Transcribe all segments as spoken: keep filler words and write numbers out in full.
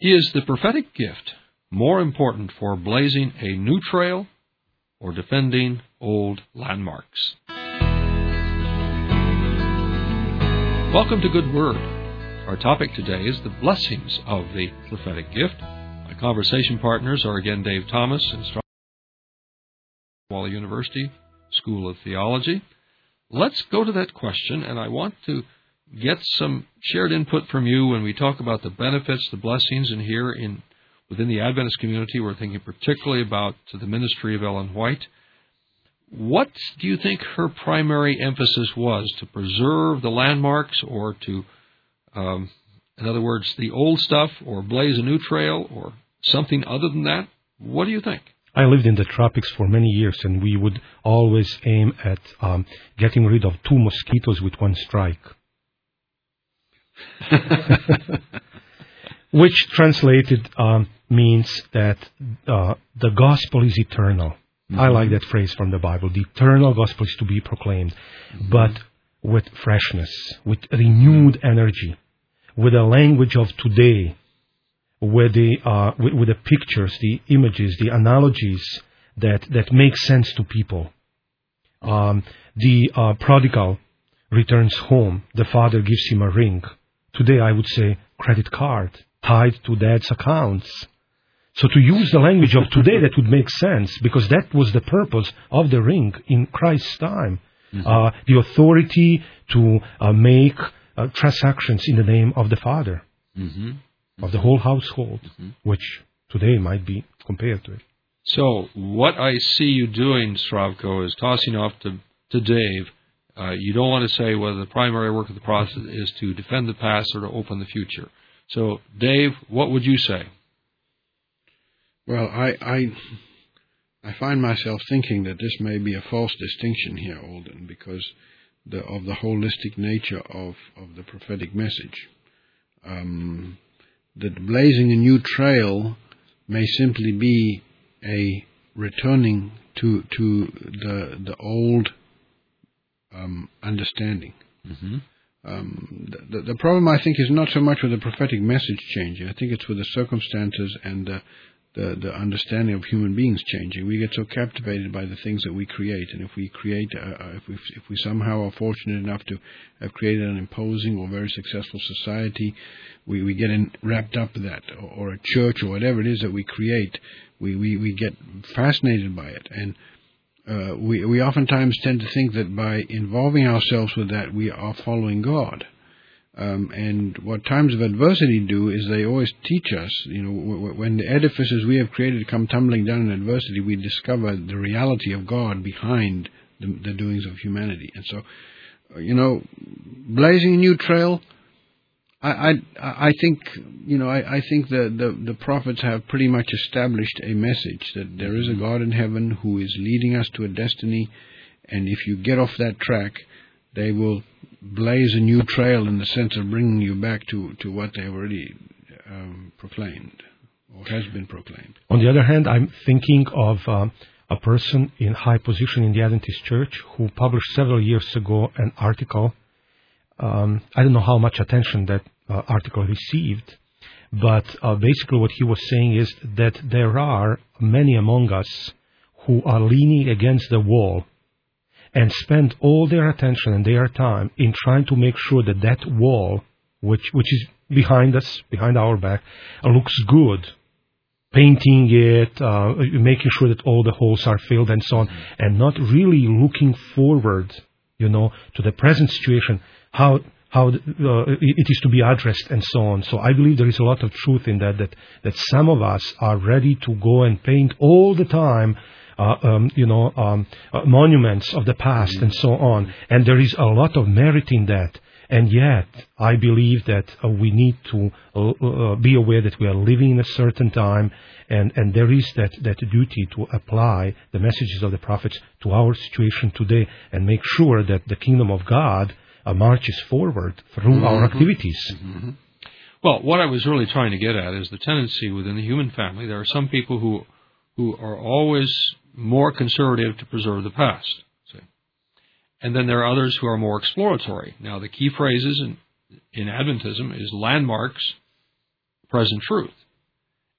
Is the prophetic gift more important for blazing a new trail or defending old landmarks? Welcome to Good Word. Our topic today is the blessings of the prophetic gift. My conversation partners are again Dave Thomas, instructor at Walla University School of Theology. Let's go to that question, and I want to get some shared input from you when we talk about the benefits, the blessings, and here in within the Adventist community, we're thinking particularly about the ministry of Ellen White. What do you think her primary emphasis was? To preserve the landmarks, or to, um, in other words, the old stuff, or blaze a new trail, or something other than that? What do you think? I lived in the tropics for many years, and we would always aim at um, getting rid of two mosquitoes with one strike. Which translated um, means that uh, the gospel is eternal. Mm-hmm. I like that phrase from the Bible. The eternal gospel is to be proclaimed, mm-hmm. but with freshness, with renewed energy, with the language of today, with the uh, with, with the pictures, the images, the analogies that that make sense to people. Um, the uh, prodigal returns home. The father gives him a ring. Today, I would say credit card tied to dad's accounts. So to use the language of today, that would make sense, because that was the purpose of the ring in Christ's time. Mm-hmm. Uh, the authority to uh, make uh, transactions in the name of the Father, mm-hmm. Mm-hmm. of the whole household, mm-hmm. which today might be compared to it. So what I see you doing, Zdravko, is tossing off to, to Dave. Uh, you don't want to say whether the primary work of the prophet is to defend the past or to open the future. So, Dave, what would you say? Well, I, I I find myself thinking that this may be a false distinction here, Alden, because the, of the holistic nature of, of the prophetic message. Um, that blazing a new trail may simply be a returning to to the the old Um, understanding. Mm-hmm. Um, the, the problem, I think, is not so much with the prophetic message changing. I think it's with the circumstances and the, the, the understanding of human beings changing. We get so captivated by the things that we create, and if we create, uh, if we if we somehow are fortunate enough to have created an imposing or very successful society, we, we get in, wrapped up with that, or, or a church or whatever it is that we create. We we, we get fascinated by it, and Uh, we, we oftentimes tend to think that by involving ourselves with that, we are following God. Um, and what times of adversity do is they always teach us, you know, w- w- when the edifices we have created come tumbling down in adversity, we discover the reality of God behind the, the doings of humanity. And so, uh, you know, blazing a new trail, I, I, I think, you know, I, I think the, the, the prophets have pretty much established a message that there is a God in heaven who is leading us to a destiny, and if you get off that track, they will blaze a new trail in the sense of bringing you back to, to what they have already um, proclaimed, or has been proclaimed. On the other hand, I'm thinking of um, a person in high position in the Adventist Church who published several years ago an article. Um, I don't know how much attention that uh, article received, but uh, basically what he was saying is that there are many among us who are leaning against the wall and spend all their attention and their time in trying to make sure that that wall, which which is behind us, behind our back, uh, looks good, painting it, uh, making sure that all the holes are filled and so on, and not really looking forward, you know, to the present situation, how how uh, it is to be addressed and so on. So I believe there is a lot of truth in that, that, that some of us are ready to go and paint all the time, uh, um, you know, um, uh, monuments of the past mm-hmm. and so on. And there is a lot of merit in that. And yet, I believe that uh, we need to uh, uh, be aware that we are living in a certain time, and, and there is that, that duty to apply the messages of the prophets to our situation today and make sure that the kingdom of God uh, marches forward through mm-hmm. our activities. Mm-hmm. Well, what I was really trying to get at is the tendency within the human family. There are some people who who are always more conservative to preserve the past. See? And then there are others who are more exploratory. Now, the key phrases in, in Adventism is landmarks, present truth.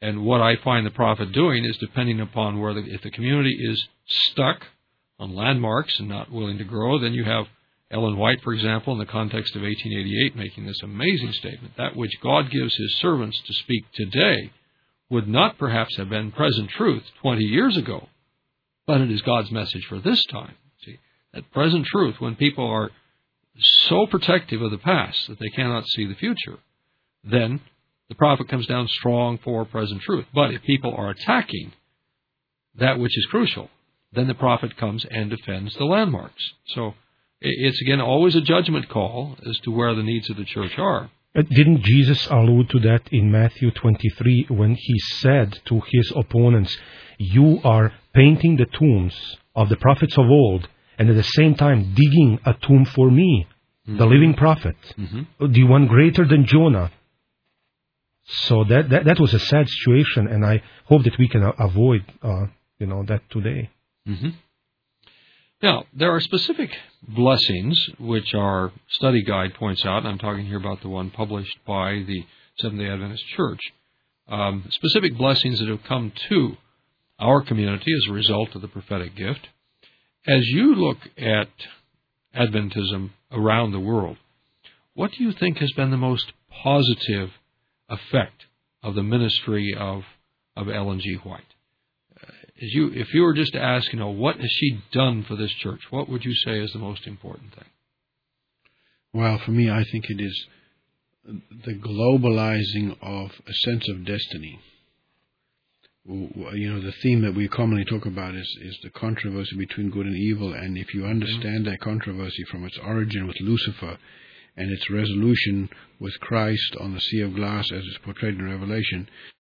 And what I find the prophet doing is depending upon where the, if the community is stuck on landmarks and not willing to grow, then you have Ellen White, for example, in the context of eighteen eighty-eight, making this amazing statement: that which God gives his servants to speak today would not perhaps have been present truth twenty years ago, but it is God's message for this time. See, that present truth, when people are so protective of the past that they cannot see the future, then the prophet comes down strong for present truth. But if people are attacking that which is crucial, then the prophet comes and defends the landmarks. So it's, again, always a judgment call as to where the needs of the church are. But didn't Jesus allude to that in Matthew twenty-three when he said to his opponents, you are painting the tombs of the prophets of old and at the same time digging a tomb for me, mm-hmm. the living prophet, mm-hmm. the one greater than Jonah. So that, that that was a sad situation, and I hope that we can avoid uh, you know that today. Mm-hmm. Now, there are specific blessings which our study guide points out, and I'm talking here about the one published by the Seventh-day Adventist Church, um, specific blessings that have come to our community as a result of the prophetic gift. As you look at Adventism around the world, what do you think has been the most positive effect of the ministry of, of Ellen G. White? As you, if you were just to ask, you know, what has she done for this church, what would you say is the most important thing? Well, for me, I think it is the globalizing of a sense of destiny. You know, the theme that we commonly talk about is, is the controversy between good and evil, and if you understand mm-hmm. that controversy from its origin with Lucifer and its resolution with Christ on the sea of glass as is portrayed in Revelation,